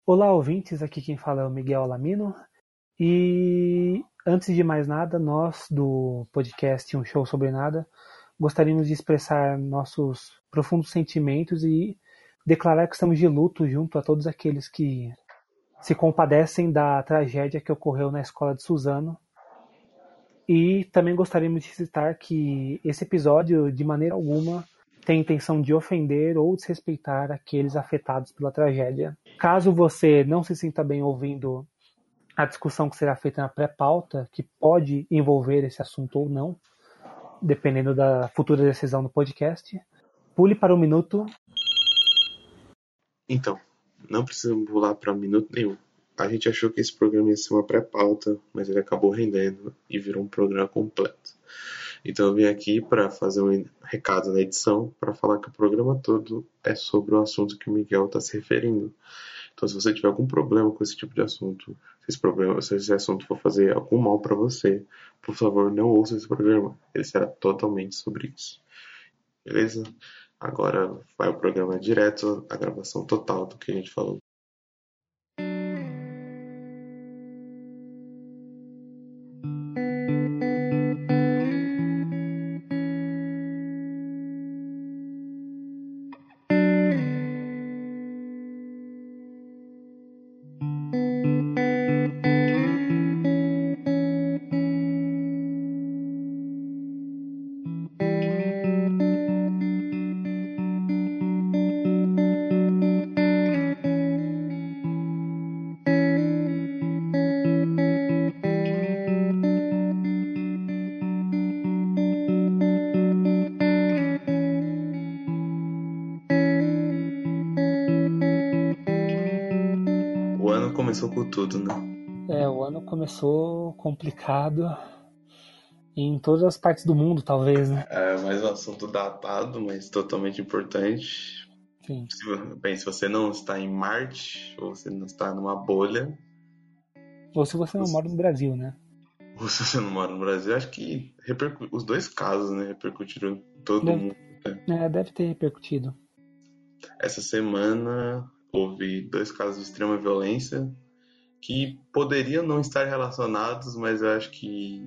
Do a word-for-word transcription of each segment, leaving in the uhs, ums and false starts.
Olá, ouvintes, aqui quem fala é o Miguel Alamino. E antes de mais nada, nós do podcast Um Show Sobre Nada gostaríamos de expressar nossos profundos sentimentos e declarar que estamos de luto junto a todos aqueles que se compadecem da tragédia que ocorreu na escola de Suzano. E também gostaríamos de citar que esse episódio, de maneira alguma, tem a intenção de ofender ou desrespeitar aqueles afetados pela tragédia. Caso você não se sinta bem ouvindo a discussão que será feita na pré-pauta, que pode envolver esse assunto ou não, dependendo da futura decisão do podcast, pule para o minuto. Então, não precisamos pular para minuto nenhum. A gente achou que esse programa ia ser uma pré-pauta, mas ele acabou rendendo e virou um programa completo. Então eu vim aqui para fazer um recado na edição, para falar que o programa todo é sobre o assunto que o Miguel está se referindo. Então se você tiver algum problema com esse tipo de assunto, se esse, problema, se esse assunto for fazer algum mal para você, por favor, não ouça esse programa. Ele será totalmente sobre isso. Beleza? Agora vai o programa direto, a gravação total do que a gente falou. Começou com tudo, né? É, o ano começou complicado em todas as partes do mundo, talvez, né? É mais um assunto datado, mas totalmente importante. Sim. Se, bem, se você não está em Marte, ou você não está numa bolha... Ou se você não mora no Brasil, né? Ou se você não mora no Brasil, acho que repercu... os dois casos, né? Repercutiram em todo deve, mundo. Né? É, deve ter repercutido. Essa semana houve dois casos de extrema violência que poderiam não estar relacionados, mas eu acho que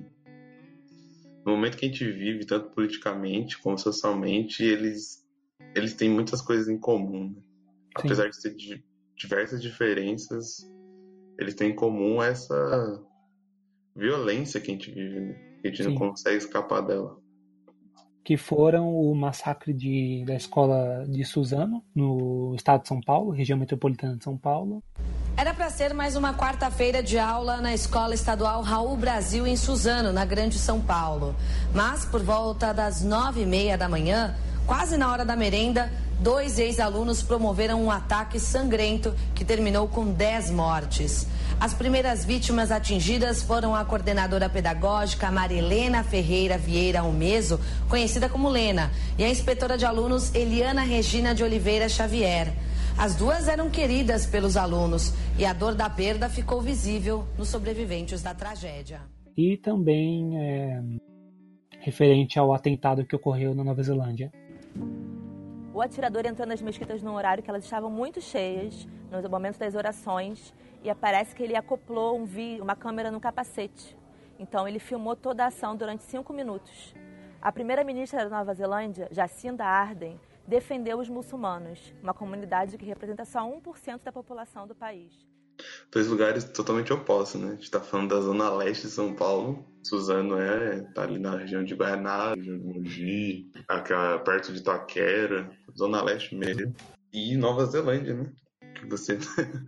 no momento que a gente vive, tanto politicamente como socialmente, eles, eles têm muitas coisas em comum. Né? Apesar de ter diversas diferenças, eles têm em comum essa violência que a gente vive, né? Que a gente Sim. não consegue escapar dela. Que foram o massacre de, da escola de Suzano, no estado de São Paulo, região metropolitana de São Paulo. Era para ser mais uma quarta-feira de aula na Escola Estadual Raul Brasil, em Suzano, na Grande São Paulo. Mas, por volta das nove e meia da manhã, quase na hora da merenda, dois ex-alunos promoveram um ataque sangrento que terminou com dez mortes. As primeiras vítimas atingidas foram a coordenadora pedagógica Marilena Ferreira Vieira Almeso, conhecida como Lena, e a inspetora de alunos Eliana Regina de Oliveira Xavier. As duas eram queridas pelos alunos e a dor da perda ficou visível nos sobreviventes da tragédia. E também é, referente ao atentado que ocorreu na Nova Zelândia. O atirador entrou nas mesquitas num horário que elas estavam muito cheias, no momento das orações, e parece que ele acoplou um vi- uma câmera no capacete. Então ele filmou toda a ação durante cinco minutos. A primeira-ministra da Nova Zelândia, Jacinda Ardern, defendeu os muçulmanos, uma comunidade que representa só um por cento da população do país. Dois lugares totalmente opostos, né? A gente está falando da zona leste de São Paulo. Suzano é, tá ali na região de Guaraná, região de Mogi, aquela, perto de Itaquera, zona leste mesmo. E Nova Zelândia, né? Que você...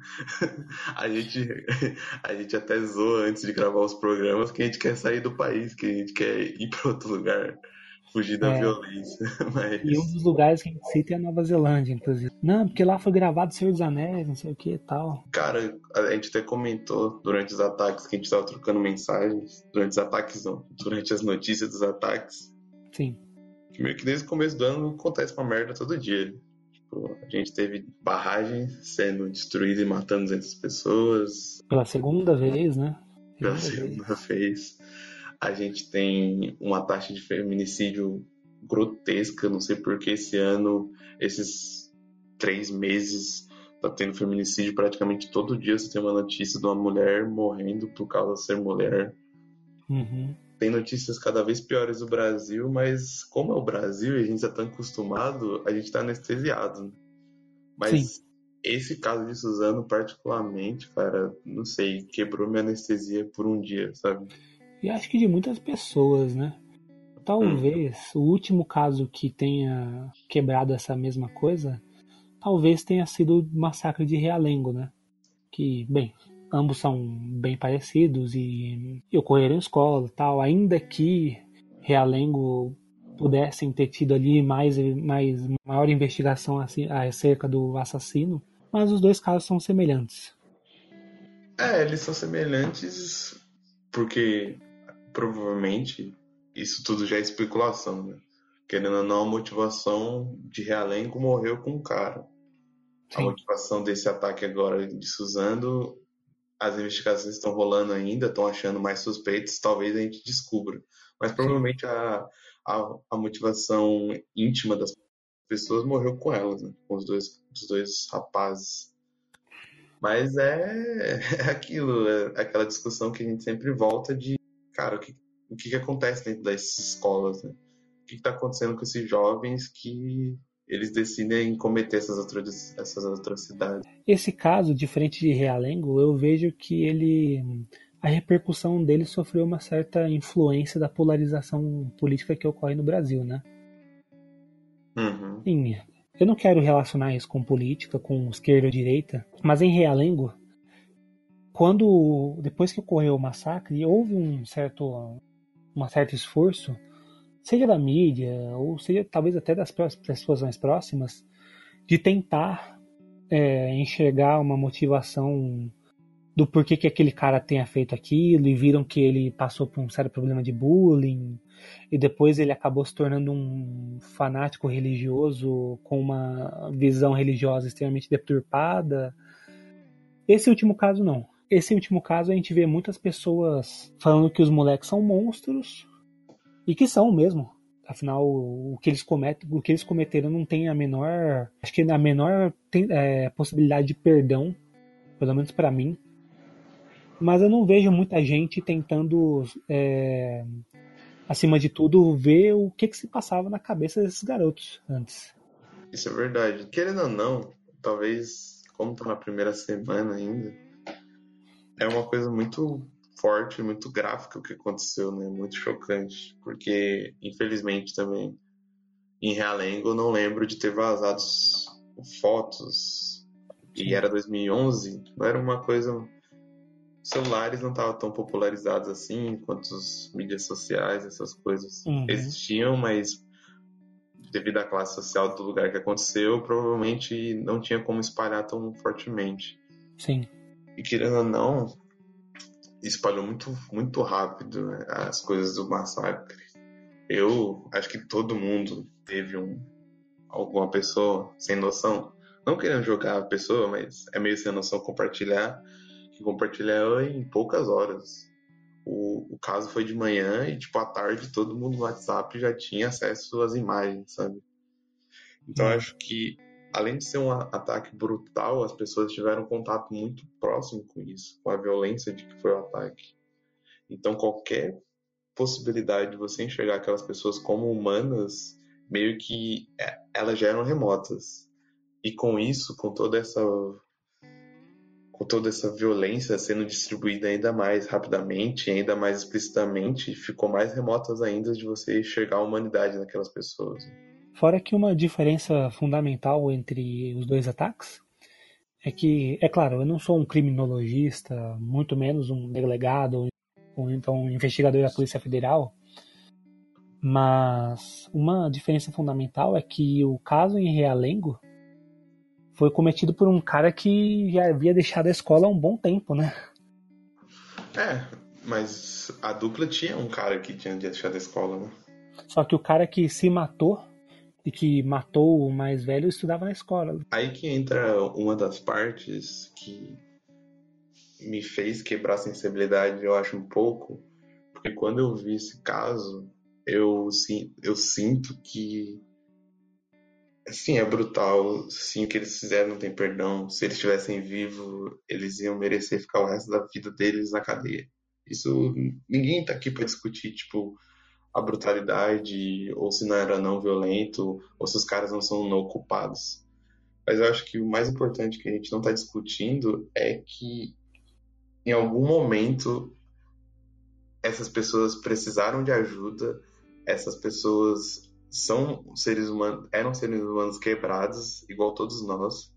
a, gente, a gente até zoa antes de gravar os programas que a gente quer sair do país, que a gente quer ir para outro lugar. Fugir da é. violência. Mas... E um dos lugares que a gente cita é a Nova Zelândia, inclusive. Não, porque lá foi gravado Senhor dos Anéis, não sei o que e tal. Cara, a gente até comentou durante os ataques que a gente estava trocando mensagens. Durante os ataques, não. Durante as notícias dos ataques. Sim. Que meio que desde o começo do ano acontece uma merda todo dia. Tipo, a gente teve barragens sendo destruídas e matando duzentas pessoas. Pela segunda vez, né? Segunda Pela segunda vez. vez. A gente tem uma taxa de feminicídio grotesca, não sei por que esse ano, esses três meses, tá tendo feminicídio praticamente todo dia. Você tem uma notícia de uma mulher morrendo por causa de ser mulher. Uhum. Tem notícias cada vez piores do Brasil, mas como é o Brasil e a gente já tá acostumado, a gente tá anestesiado, né? Mas Sim. esse caso de Suzano, particularmente, cara, não sei, quebrou minha anestesia por um dia, sabe? E acho que de muitas pessoas, né? Talvez hum. o último caso que tenha quebrado essa mesma coisa, talvez tenha sido o massacre de Realengo, né? Que, bem, ambos são bem parecidos e, e ocorreram em escola e tal, ainda que Realengo pudessem ter tido ali mais, mais maior investigação acerca do assassino, mas os dois casos são semelhantes. É, eles são semelhantes porque provavelmente isso tudo já é especulação, né? Querendo ou não, a motivação de Realengo morreu com o cara. Sim. A motivação desse ataque agora de Suzano, as investigações estão rolando ainda, estão achando mais suspeitos, talvez a gente descubra. Mas provavelmente a, a, a motivação íntima das pessoas morreu com elas, né? Com os dois, os dois rapazes. Mas é, é aquilo, é aquela discussão que a gente sempre volta de, cara, o que, o que, que acontece dentro das escolas, né? O que está acontecendo com esses jovens que eles decidem cometer essas, atro- essas atrocidades? Esse caso, diferente de Realengo, eu vejo que ele, a repercussão dele sofreu uma certa influência da polarização política que ocorre no Brasil, né? Uhum. Sim, eu não quero relacionar isso com política, com esquerda ou direita, mas em Realengo, quando, depois que ocorreu o massacre, houve um certo, um certo esforço, seja da mídia, ou seja talvez até das pessoas mais próximas, de tentar é, enxergar uma motivação do porquê que aquele cara tenha feito aquilo, e viram que ele passou por um sério problema de bullying, e depois ele acabou se tornando um fanático religioso com uma visão religiosa extremamente deturpada. Esse último caso não. Esse último caso a gente vê muitas pessoas falando que os moleques são monstros, e que são mesmo. Afinal, o que eles cometem, o que eles cometeram não tem a menor, acho que a menor tem, é, possibilidade de perdão, pelo menos para mim. Mas eu não vejo muita gente tentando, é, acima de tudo, ver o que, que se passava na cabeça desses garotos antes. Isso é verdade. Querendo ou não, talvez, como tá na primeira semana ainda, é uma coisa muito forte, muito gráfica o que aconteceu, né? Muito chocante. Porque, infelizmente, também, em Realengo, eu não lembro de ter vazado fotos. Sim. E era dois mil e onze, não era uma coisa... Celulares não estavam tão popularizados assim quanto as mídias sociais, essas coisas. Uhum. Existiam, mas devido à classe social do lugar que aconteceu, provavelmente não tinha como espalhar tão fortemente. Sim. E querendo ou não, espalhou muito, muito rápido, né, as coisas do massacre. Eu acho que todo mundo teve um, alguma pessoa sem noção, não querendo jogar a pessoa, mas é meio sem noção compartilhar, que compartilhou em poucas horas. O, o caso foi de manhã e, tipo, à tarde todo mundo no WhatsApp já tinha acesso às imagens, sabe? Então, hum. acho que, além de ser um ataque brutal, as pessoas tiveram contato muito próximo com isso, com a violência de que foi o ataque. Então, qualquer possibilidade de você enxergar aquelas pessoas como humanas, meio que é, elas já eram remotas. E com isso, com toda essa... com toda essa violência sendo distribuída ainda mais rapidamente, ainda mais explicitamente, ficou mais remotas ainda de você enxergar a humanidade naquelas pessoas. Fora que uma diferença fundamental entre os dois ataques é que, é claro, eu não sou um criminologista, muito menos um delegado ou então um investigador da Polícia Federal, mas uma diferença fundamental é que o caso em Realengo foi cometido por um cara que já havia deixado a escola há um bom tempo, né? É, mas a dupla tinha um cara que tinha deixado a escola, né? Só que o cara que se matou e que matou o mais velho estudava na escola. Aí que entra uma das partes que me fez quebrar a sensibilidade, eu acho, um pouco, porque quando eu vi esse caso, eu, eu sinto que Sim, é brutal. Sim, o que eles fizeram não tem perdão. Se eles estivessem vivos, eles iam merecer ficar o resto da vida deles na cadeia. Isso, ninguém tá aqui pra discutir, tipo, a brutalidade, ou se não era não violento, ou se os caras não são não culpados. Mas eu acho que o mais importante que a gente não tá discutindo é que, em algum momento, essas pessoas precisaram de ajuda, essas pessoas são seres humanos, eram seres humanos quebrados, igual todos nós,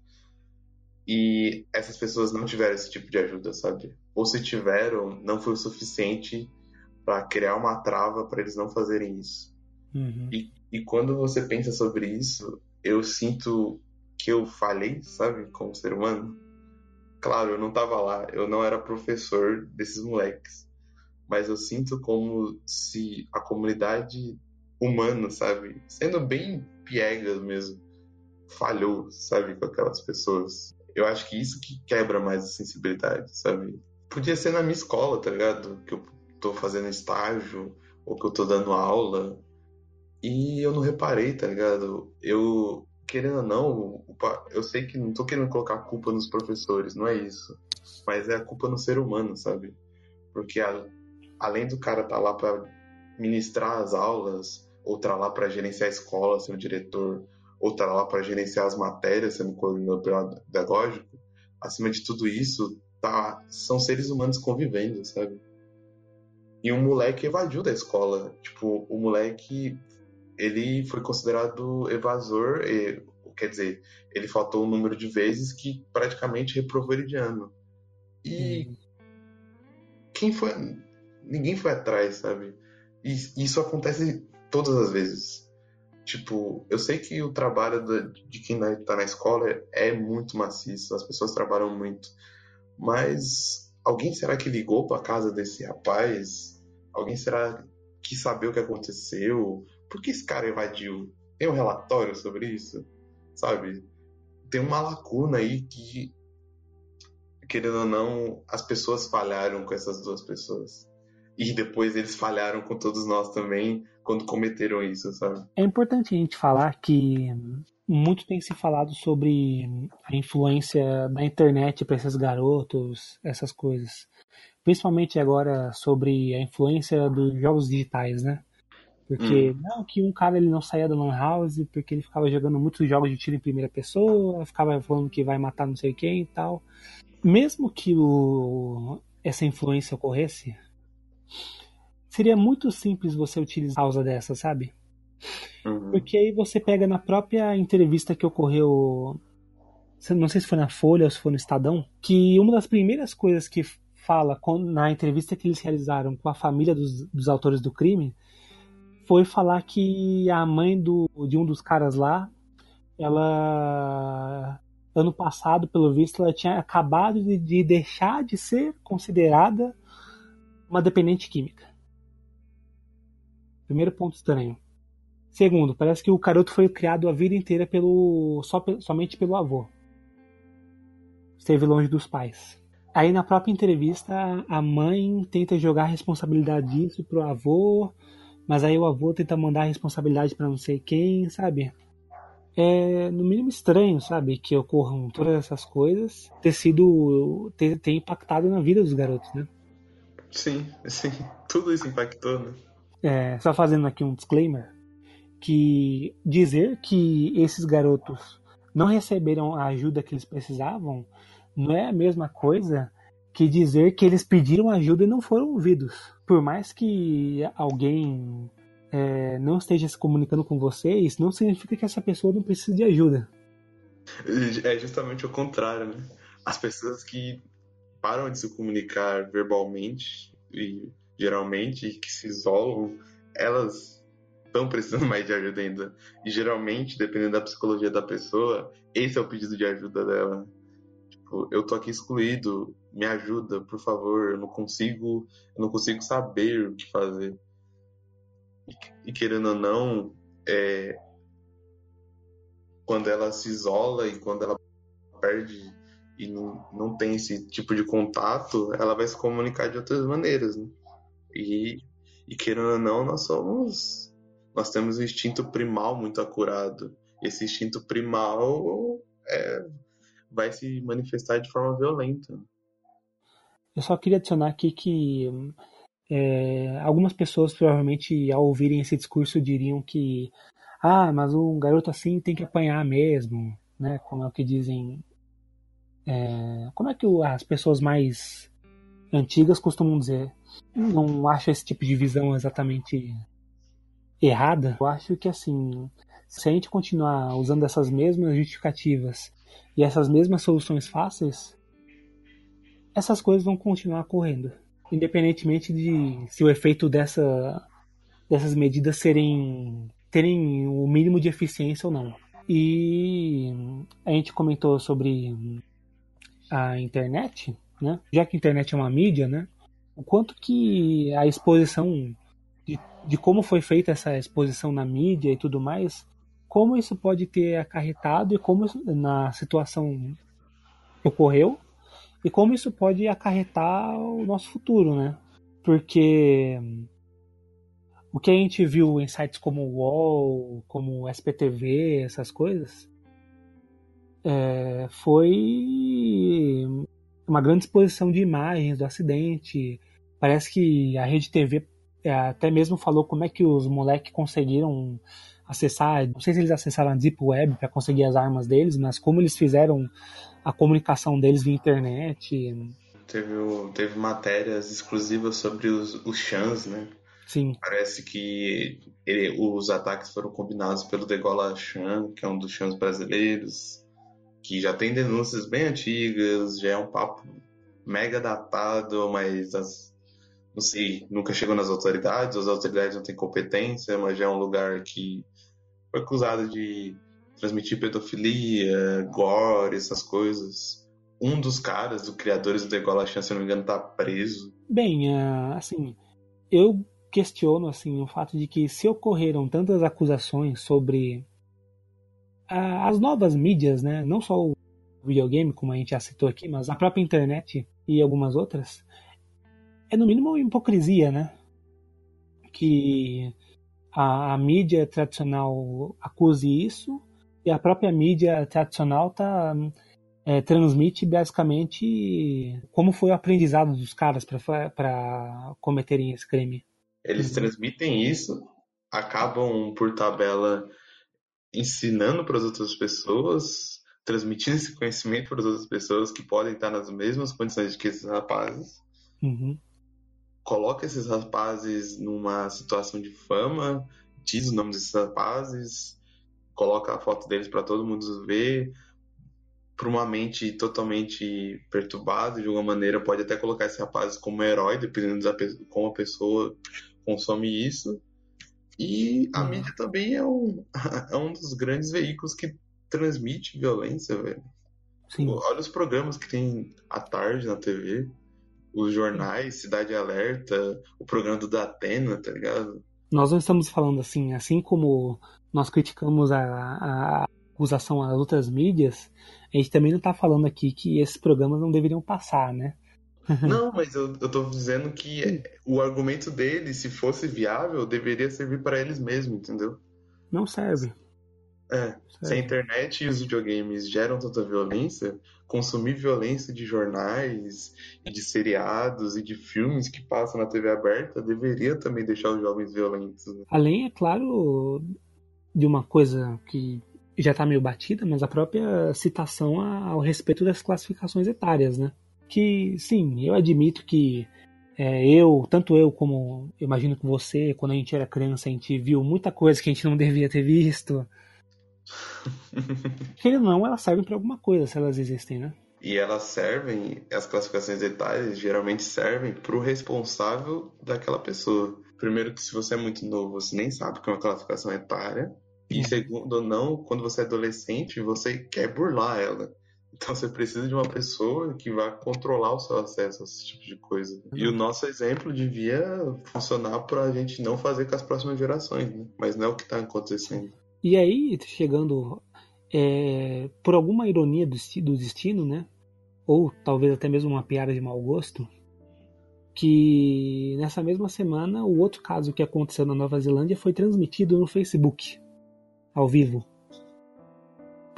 e essas pessoas não tiveram esse tipo de ajuda, sabe? Ou se tiveram, não foi o suficiente para criar uma trava para eles não fazerem isso. Uhum. E, e quando você pensa sobre isso, eu sinto que eu falhei, sabe, como ser humano. Claro, eu não tava lá, eu não era professor desses moleques, mas eu sinto como se a comunidade humana, sabe, sendo bem piegas mesmo, falhou, sabe, com aquelas pessoas. Eu acho que isso que quebra mais a sensibilidade, sabe? Podia ser na minha escola, tá ligado? Que eu tô fazendo estágio, ou que eu tô dando aula, e eu não reparei, tá ligado? Eu, querendo ou não, eu sei que não tô querendo colocar a culpa nos professores, não é isso. Mas é a culpa no ser humano, sabe? Porque a, além do cara estar tá lá para ministrar as aulas, ou tá lá para gerenciar a escola, ser o diretor, ou tá lá para gerenciar as matérias, sendo coordenador pedagógico, acima de tudo isso, tá, são seres humanos convivendo, sabe? E um moleque evadiu da escola. Tipo, o moleque, ele foi considerado evasor, e, quer dizer, ele faltou um número de vezes que praticamente reprovou ele de ano. E Uhum. quem foi... Ninguém foi atrás, sabe? E isso acontece todas as vezes. Tipo, eu sei que o trabalho de quem tá na escola é muito maciço, as pessoas trabalham muito, mas alguém será que ligou pra casa desse rapaz? Alguém será que sabia o que aconteceu? Por que esse cara evadiu? Tem um relatório sobre isso? Sabe? Tem uma lacuna aí que, querendo ou não, as pessoas falharam com essas duas pessoas. E depois eles falharam com todos nós também quando cometeram isso, sabe? É importante a gente falar que muito tem se falado sobre a influência da internet para esses garotos, essas coisas. Principalmente agora sobre a influência dos jogos digitais, né? Porque, Hum. não, que um cara ele não saía da Lan House porque ele ficava jogando muitos jogos de tiro em primeira pessoa, ficava falando que vai matar não sei quem e tal. Mesmo que o, essa influência ocorresse, seria muito simples você utilizar a causa dessa, sabe? Uhum. Porque aí você pega na própria entrevista que ocorreu, não sei se foi na Folha ou se foi no Estadão, que uma das primeiras coisas que fala na entrevista que eles realizaram com a família dos, dos autores do crime foi falar que a mãe do, de um dos caras lá, ela, ano passado, pelo visto, ela tinha acabado de, de deixar de ser considerada uma dependente química. Primeiro ponto estranho. Segundo, parece que o garoto foi criado a vida inteira pelo, só, somente pelo avô. Esteve longe dos pais. Aí na própria entrevista, a mãe tenta jogar a responsabilidade disso pro avô, mas aí o avô tenta mandar a responsabilidade para não sei quem, sabe? É no mínimo estranho, sabe? Que ocorram todas essas coisas, ter sido, ter, ter impactado na vida dos garotos, né? Sim, sim. Tudo isso impactou, né? É, só fazendo aqui um disclaimer, que dizer que esses garotos não receberam a ajuda que eles precisavam não é a mesma coisa que dizer que eles pediram ajuda e não foram ouvidos. Por mais que alguém é, não esteja se comunicando com você, isso não significa que essa pessoa não precisa de ajuda. É justamente o contrário, né? As pessoas que param de se comunicar verbalmente e geralmente que se isolam, elas estão precisando mais de ajuda ainda. E geralmente, dependendo da psicologia da pessoa, esse é o pedido de ajuda dela. Tipo, eu tô aqui excluído, me ajuda, por favor, eu não consigo, eu não consigo saber o que fazer. E, e querendo ou não, é, quando ela se isola e quando ela perde e não, não tem esse tipo de contato, ela vai se comunicar de outras maneiras, né? E, e querendo ou não, nós somos... Nós temos um instinto primal muito acurado. esse instinto primal é, vai se manifestar de forma violenta. Eu só queria adicionar aqui que é, algumas pessoas provavelmente ao ouvirem esse discurso diriam que ah, mas um garoto assim tem que apanhar mesmo, né? Como é o que dizem. É, como é que as pessoas mais antigas costumam dizer? Não acho esse tipo de visão exatamente errada. Eu acho que assim, se a gente continuar usando essas mesmas justificativas e essas mesmas soluções fáceis, essas coisas vão continuar ocorrendo, independentemente de se o efeito dessa, dessas medidas serem terem o mínimo de eficiência ou não. E a gente comentou sobre a internet, né? Já que a internet é uma mídia, né? O quanto que a exposição de, de como foi feita essa exposição na mídia e tudo mais, como isso pode ter acarretado e como na situação que ocorreu e como isso pode acarretar o nosso futuro, né? Porque o que a gente viu em sites como o U O L, como o S P T V, essas coisas, é, foi uma grande exposição de imagens do acidente. Parece que a Rede T V é, até mesmo falou como é que os moleques conseguiram acessar, não sei se eles acessaram a Deep Web para conseguir as armas deles, mas como eles fizeram a comunicação deles via internet. Teve, teve matérias exclusivas sobre os, os Chans, né? Sim. Parece que ele, os ataques foram combinados pelo Degola Chan, que é um dos Chans brasileiros, que já tem denúncias bem antigas, já é um papo mega datado, mas as, não sei, nunca chegou nas autoridades, as autoridades não têm competência, mas já é um lugar que foi acusado de transmitir pedofilia, gore, essas coisas. Um dos caras, dos criadores do Degola Chan, se não me engano, tá preso. Bem, assim, eu questiono assim, o fato de que se ocorreram tantas acusações sobre a, as novas mídias, né, não só o videogame, como a gente já citou aqui, mas a própria internet e algumas outras, é no mínimo uma hipocrisia, né? Que a, a mídia tradicional acuse isso e a própria mídia tradicional tá, é, transmite basicamente como foi o aprendizado dos caras para cometerem esse crime. Eles transmitem isso, acabam por tabela ensinando para as outras pessoas, transmitindo esse conhecimento para as outras pessoas que podem estar nas mesmas condições que esses rapazes. Uhum. Coloca esses rapazes numa situação de fama, diz o nome desses rapazes, coloca a foto deles para todo mundo ver. Para uma mente totalmente perturbada, de alguma maneira, pode até colocar esse rapaz como herói, dependendo de como a pessoa consome isso. E a uhum. mídia também é um, é um dos grandes veículos que transmite violência, velho. Sim. Olha os programas que tem à tarde na T V, os jornais, Cidade Alerta, o programa do Datena, tá ligado? Nós não estamos falando assim, assim como nós criticamos a, a acusação às outras mídias, a gente também não tá falando aqui que esses programas não deveriam passar, né? Não, mas eu, eu tô dizendo que Sim. o argumento deles, se fosse viável, deveria servir para eles mesmos, entendeu? Não serve. É, serve. Se a internet e os videogames geram tanta violência, consumir violência de jornais, e de seriados e de filmes que passam na T V aberta deveria também deixar os jovens violentos. Né? Além, é claro, de uma coisa que já tá meio batida, mas a própria citação ao respeito das classificações etárias, né? Que, sim, eu admito que é, eu, tanto eu como eu imagino que você, quando a gente era criança, a gente viu muita coisa que a gente não devia ter visto. Querendo ou não, elas servem para alguma coisa, se elas existem, né? E elas servem, as classificações etárias geralmente servem pro responsável daquela pessoa. Primeiro que se você é muito novo, você nem sabe o que é uma classificação etária. E segundo ou não, quando você é adolescente, você quer burlar ela. Então você precisa de uma pessoa que vai controlar o seu acesso a esse tipo de coisa. E o nosso exemplo devia funcionar para a gente não fazer com as próximas gerações, né? Mas não é o que está acontecendo. E aí, chegando é, por alguma ironia do, do destino, né? Ou talvez até mesmo uma piada de mau gosto, que nessa mesma semana o outro caso que aconteceu na Nova Zelândia foi transmitido no Facebook, ao vivo.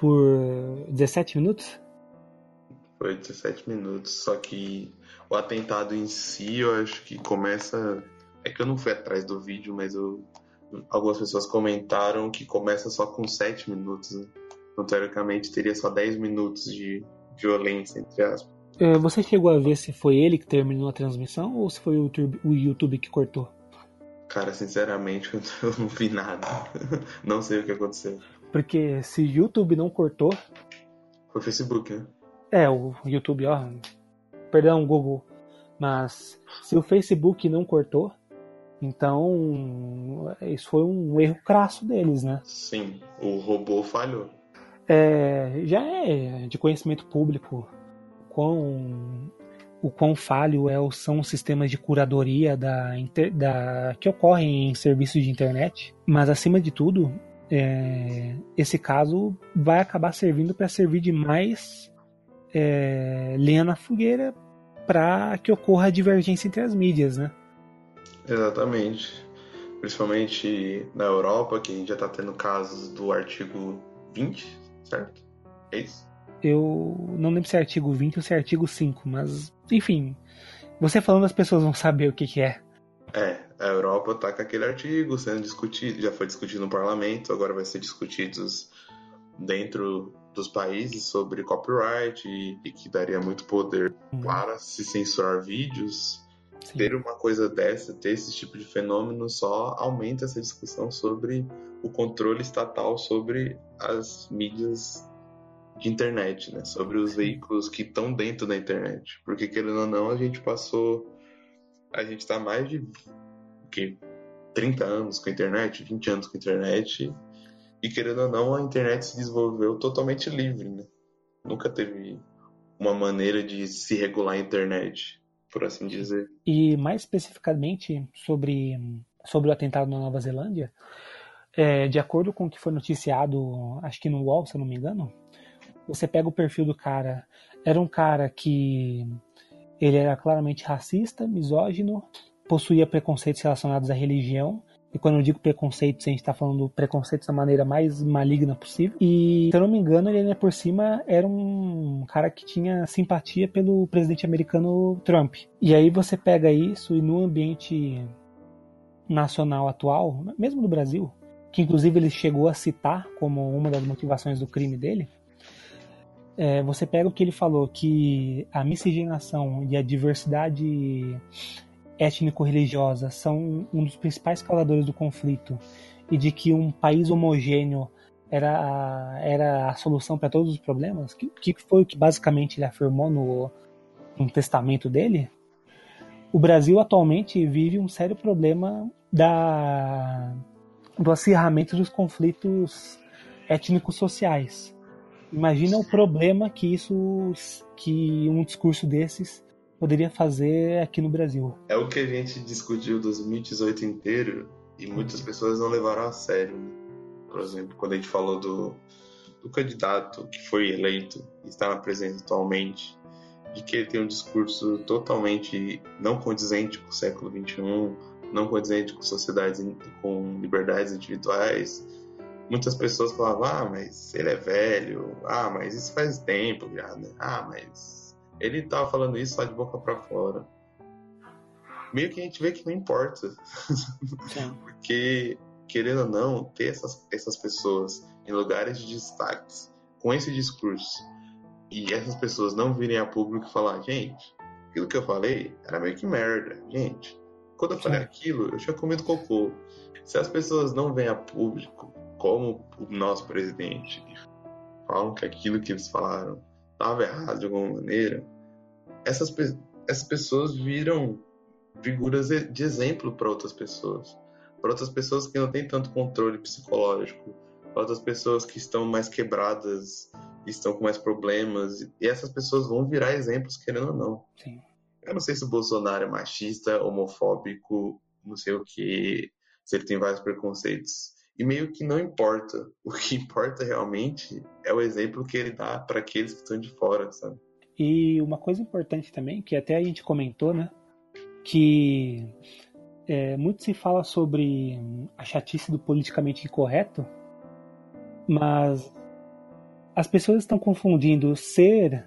por dezessete minutos? Foi dezessete minutos, só que o atentado em si, eu acho que começa... É que eu não fui atrás do vídeo, mas eu... algumas pessoas comentaram que começa só com sete minutos, né? Então, teoricamente, teria só dez minutos de violência, entre aspas. Você chegou a ver se foi ele que terminou a transmissão ou se foi o YouTube, o YouTube que cortou? Cara, sinceramente, eu não vi nada. Não sei o que aconteceu. Porque se o YouTube não cortou... Foi o Facebook, né? É, o YouTube, ó... Perdão, Google. Mas se o Facebook não cortou, então isso foi um erro crasso deles, né? Sim, o robô falhou. É, já é de conhecimento público quão, o quão falho é, são os sistemas de curadoria da, da, que ocorrem em serviços de internet. Mas, acima de tudo, é, esse caso vai acabar servindo para servir de mais é, lenha na fogueira para que ocorra a divergência entre as mídias, né? Exatamente. Principalmente na Europa, que a gente já está tendo casos do artigo vinte, certo? É isso? Eu não lembro se é artigo vinte ou se é artigo cinco, mas, enfim, você falando as pessoas vão saber o que, que é. É, a Europa tá com aquele artigo sendo discutido, já foi discutido no parlamento, agora vai ser discutido dentro dos países sobre copyright e, e que daria muito poder uhum. para se censurar vídeos. Sim. Ter uma coisa dessa, ter esse tipo de fenômeno só aumenta essa discussão sobre o controle estatal sobre as mídias de internet, né? Sobre os veículos que estão dentro da internet. Porque, querendo ou não, a gente passou... A gente está mais de que, trinta anos com a internet, vinte anos com a internet, e, querendo ou não, a internet se desenvolveu totalmente livre, né? Nunca teve uma maneira de se regular a internet, por assim dizer. E, mais especificamente, sobre, sobre o atentado na Nova Zelândia, é, de acordo com o que foi noticiado, acho que no U O L, se eu não me engano, você pega o perfil do cara, era um cara que ele era claramente racista, misógino, possuía preconceitos relacionados à religião, e quando eu digo preconceitos, a gente está falando preconceitos da maneira mais maligna possível, e se eu não me engano, ele ainda por cima era um cara que tinha simpatia pelo presidente americano Trump. E aí você pega isso e no ambiente nacional atual, mesmo no Brasil, que inclusive ele chegou a citar como uma das motivações do crime dele, É, você pega o que ele falou, que a miscigenação e a diversidade étnico-religiosa são um dos principais causadores do conflito, e de que um país homogêneo era a, era a solução para todos os problemas, que, que foi o que basicamente ele afirmou no, no testamento dele. O Brasil atualmente vive um sério problema da, do acirramento dos conflitos étnico-sociais. Imagina o problema que isso, que um discurso desses poderia fazer aqui no Brasil. É o que a gente discutiu dois mil e dezoito inteiro e muitas pessoas não levaram a sério. Né? Por exemplo, quando a gente falou do, do candidato que foi eleito e está na presença atualmente, de que ele tem um discurso totalmente não condizente com o século vinte e um, não condizente com sociedades com liberdades individuais. Muitas pessoas falavam, ah, mas ele é velho, ah, mas isso faz tempo já, né? Ah, mas ele tava falando isso só de boca pra fora. Meio que a gente vê que não importa. Porque, querendo ou não, ter essas, essas pessoas em lugares de destaques, com esse discurso, e essas pessoas não virem a público e falar, gente, aquilo que eu falei era meio que merda, gente. Quando eu falei Sim. aquilo, eu tinha comido cocô. Se as pessoas não vêm a público, como o nosso presidente, falam que aquilo que eles falaram estava errado de alguma maneira, essas, essas pessoas viram figuras de exemplo para outras pessoas. Para outras pessoas que não têm tanto controle psicológico, para outras pessoas que estão mais quebradas, estão com mais problemas, e essas pessoas vão virar exemplos, querendo ou não. Sim. Eu não sei se o Bolsonaro é machista, homofóbico, não sei o que, se ele tem vários preconceitos. E meio que não importa. O que importa realmente é o exemplo que ele dá para aqueles que estão de fora, sabe? E uma coisa importante também, que até a gente comentou, né? Que é, muito se fala sobre a chatice do politicamente incorreto, mas as pessoas estão confundindo ser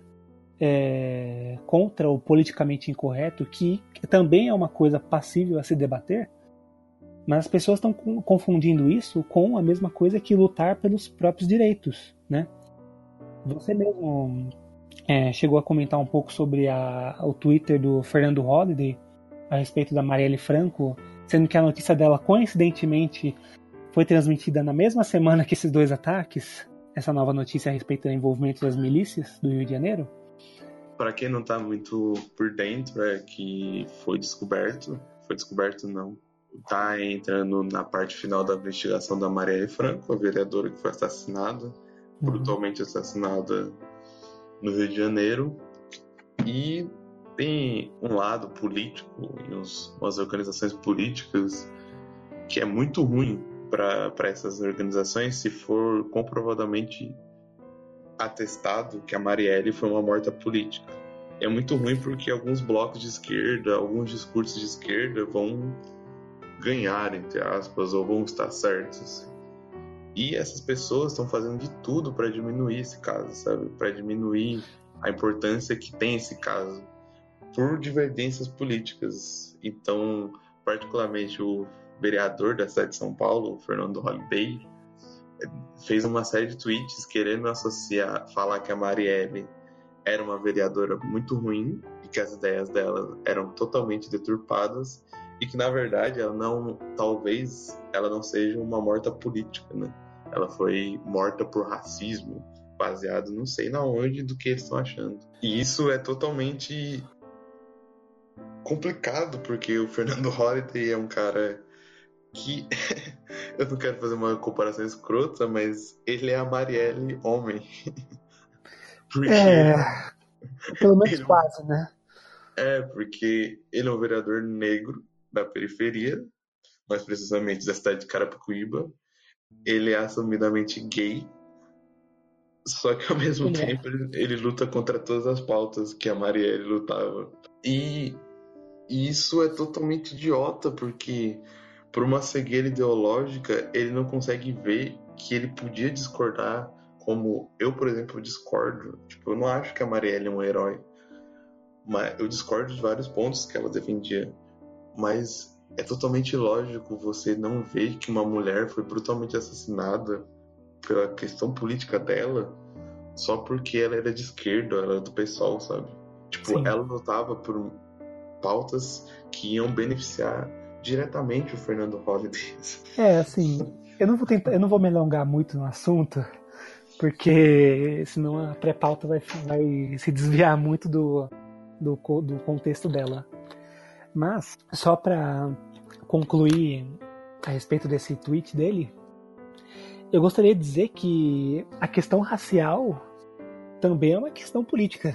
é, contra o politicamente incorreto, que também é uma coisa passível a se debater, mas as pessoas estão confundindo isso com a mesma coisa que lutar pelos próprios direitos, né? Você mesmo é, chegou a comentar um pouco sobre a, o Twitter do Fernando Holliday a respeito da Marielle Franco, sendo que a notícia dela, coincidentemente, foi transmitida na mesma semana que esses dois ataques, essa nova notícia a respeito do envolvimento das milícias do Rio de Janeiro. Para quem não está muito por dentro, é que foi descoberto, foi descoberto não, está entrando na parte final da investigação da Marielle Franco, a vereadora que foi assassinada, uhum. brutalmente assassinada no Rio de Janeiro, e tem um lado político e uns, umas organizações políticas que é muito ruim para essas organizações se for comprovadamente atestado que a Marielle foi uma morta política. É muito ruim porque alguns blocos de esquerda, alguns discursos de esquerda vão ganhar, entre aspas, ou vão estar certos. E essas pessoas estão fazendo de tudo para diminuir esse caso, sabe? Para diminuir a importância que tem esse caso por divergências políticas. Então, particularmente o vereador da cidade de São Paulo, o Fernando Holliday, fez uma série de tweets querendo associar, falar que a Marielle era uma vereadora muito ruim e que as ideias dela eram totalmente deturpadas e que, na verdade, ela não, talvez ela não seja uma morta política, né? Ela foi morta por racismo, baseado não sei na onde do que eles estão achando. E isso é totalmente complicado, porque o Fernando Holliday é um cara que eu não quero fazer uma comparação escrota, mas ele é a Marielle homem. Porque é, pelo menos ele, quase, né? É, porque ele é um vereador negro da periferia, mais precisamente da cidade de Carapicuíba. Ele é assumidamente gay, só que ao mesmo ele tempo é. ele, ele luta contra todas as pautas que a Marielle lutava. E isso é totalmente idiota, porque por uma cegueira ideológica, ele não consegue ver que ele podia discordar, como eu, por exemplo, discordo. Tipo, eu não acho que a Marielle é um herói, mas eu discordo de vários pontos que ela defendia. Mas é totalmente ilógico você não ver que uma mulher foi brutalmente assassinada pela questão política dela só porque ela era de esquerda, ela era do PSOL, sabe? Tipo, Sim. ela lutava por pautas que iam beneficiar diretamente o Fernando Holliday. É, assim, eu não vou tentar, eu não vou me alongar muito no assunto, porque senão a pré-pauta vai, vai se desviar muito do, do, do contexto dela. Mas, só para concluir a respeito desse tweet dele, eu gostaria de dizer que a questão racial também é uma questão política.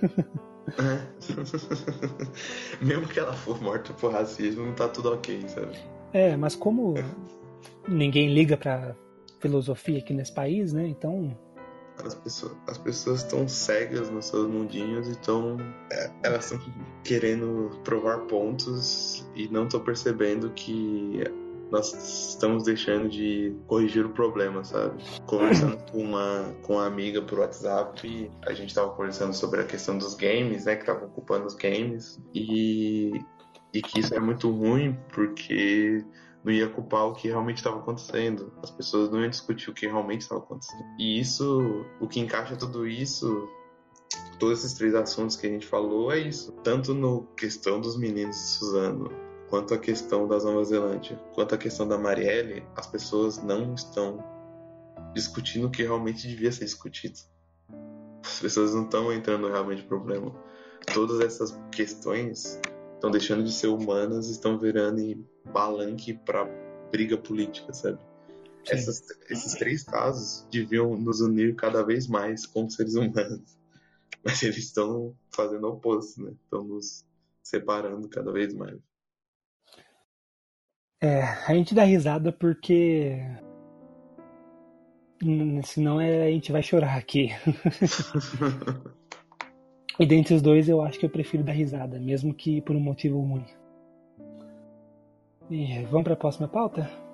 É. Mesmo que ela for morta por racismo, não tá tudo ok, sabe? É, mas como ninguém liga pra filosofia aqui nesse país, né? Então... As pessoas, as pessoas estão cegas nos seus mundinhos e estão... É, elas estão querendo provar pontos e não estão percebendo que nós estamos deixando de corrigir o problema, sabe? Conversando com uma, com uma amiga por WhatsApp, a gente estava conversando sobre a questão dos games, né? Que estavam ocupando os games. E, e que isso é muito ruim porque não ia culpar o que realmente estava acontecendo. As pessoas não iam discutir o que realmente estava acontecendo. E isso, o que encaixa tudo isso, todos esses três assuntos que a gente falou, é isso. Tanto no questão dos meninos de Suzano, quanto a questão da Nova Zelândia, quanto a questão da Marielle, as pessoas não estão discutindo o que realmente devia ser discutido. As pessoas não estão entrando realmente no problema. Todas essas questões estão deixando de ser humanas e estão virando palanque para briga política, sabe? Essas, esses três casos deviam nos unir cada vez mais como seres humanos. Mas eles estão fazendo o oposto, né? Estão nos separando cada vez mais. É, a gente dá risada porque senão é, a gente vai chorar aqui. E dentre os dois eu acho que eu prefiro dar risada, mesmo que por um motivo ruim. E vamos para a próxima pauta?